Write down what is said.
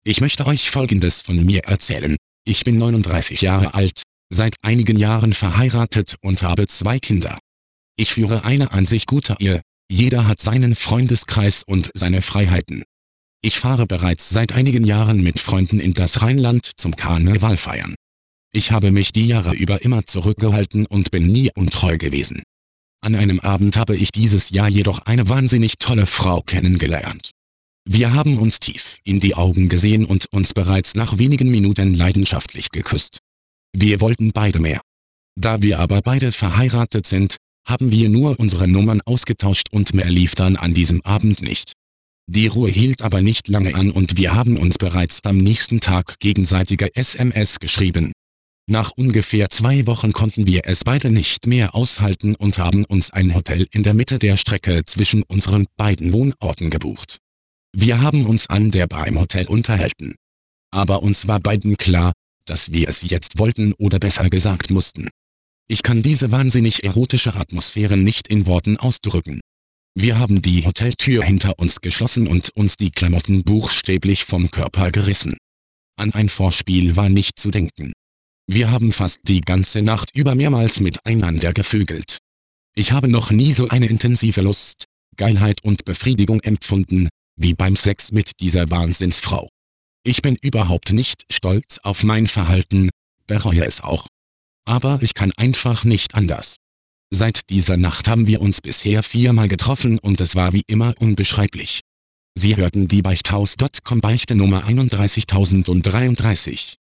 Ich möchte euch Folgendes von mir erzählen. Ich bin 39 Jahre alt, seit einigen Jahren verheiratet und habe 2 Kinder. Ich führe eine an sich gute Ehe, jeder hat seinen Freundeskreis und seine Freiheiten. Ich fahre bereits seit einigen Jahren mit Freunden in das Rheinland zum Karneval feiern. Ich habe mich die Jahre über immer zurückgehalten und bin nie untreu gewesen. An einem Abend habe ich dieses Jahr jedoch eine wahnsinnig tolle Frau kennengelernt. Wir haben uns tief in die Augen gesehen und uns bereits nach wenigen Minuten leidenschaftlich geküsst. Wir wollten beide mehr. Da wir aber beide verheiratet sind, haben wir nur unsere Nummern ausgetauscht und mehr lief dann an diesem Abend nicht. Die Ruhe hielt aber nicht lange an und wir haben uns bereits am nächsten Tag gegenseitige SMS geschrieben. Nach ungefähr 2 Wochen konnten wir es beide nicht mehr aushalten und haben uns ein Hotel in der Mitte der Strecke zwischen unseren beiden Wohnorten gebucht. Wir haben uns an der Bar im Hotel unterhalten. Aber uns war beiden klar, dass wir es jetzt wollten oder besser gesagt mussten. Ich kann diese wahnsinnig erotische Atmosphäre nicht in Worten ausdrücken. Wir haben die Hoteltür hinter uns geschlossen und uns die Klamotten buchstäblich vom Körper gerissen. An ein Vorspiel war nicht zu denken. Wir haben fast die ganze Nacht über mehrmals miteinander gevögelt. Ich habe noch nie so eine intensive Lust, Geilheit und Befriedigung empfunden, wie beim Sex mit dieser Wahnsinnsfrau. Ich bin überhaupt nicht stolz auf mein Verhalten, bereue es auch. Aber ich kann einfach nicht anders. Seit dieser Nacht haben wir uns bisher 4-mal getroffen und es war wie immer unbeschreiblich. Sie hörten die Beichthaus.com Beichte Nummer 31033.